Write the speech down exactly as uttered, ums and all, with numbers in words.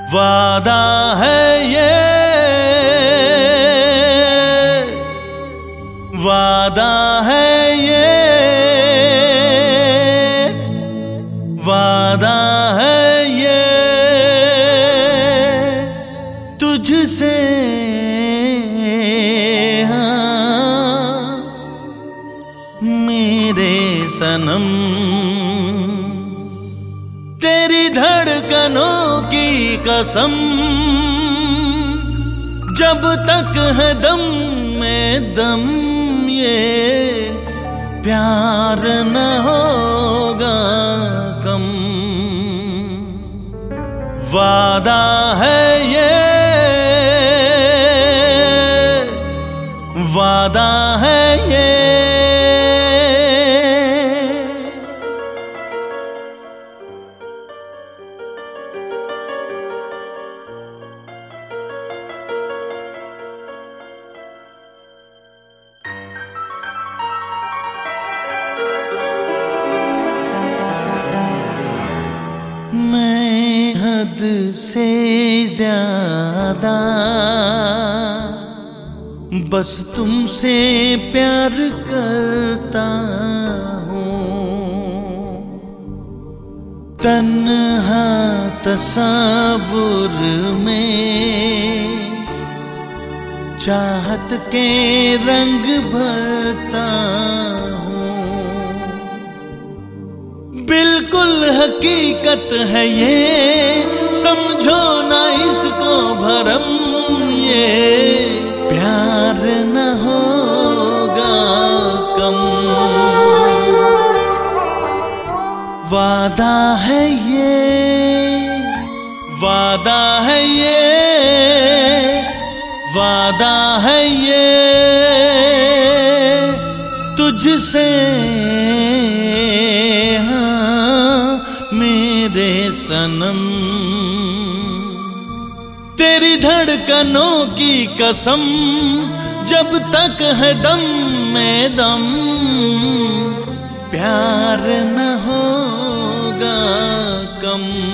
वादा है ये, वादा है ये, वादा है ये तुझसे, हाँ मेरे सनम। तेरी धड़कनों की कसम, जब तक है दम में दम ये प्यार न होगा कम। वादा है ये, वादा है ये। मैं हद से ज्यादा बस तुमसे प्यार करता हूँ। तन्हा तसव्वुर में चाहत के रंग भरता हूँ। बिल्कुल हकीकत है ये, समझो ना इसको भरम, ये प्यार न होगा कम। वादा है ये, वादा है ये, वादा है ये तुझसे, मेरे सनम। तेरी धड़कनों की कसम, जब तक है दम में दम प्यार न होगा कम।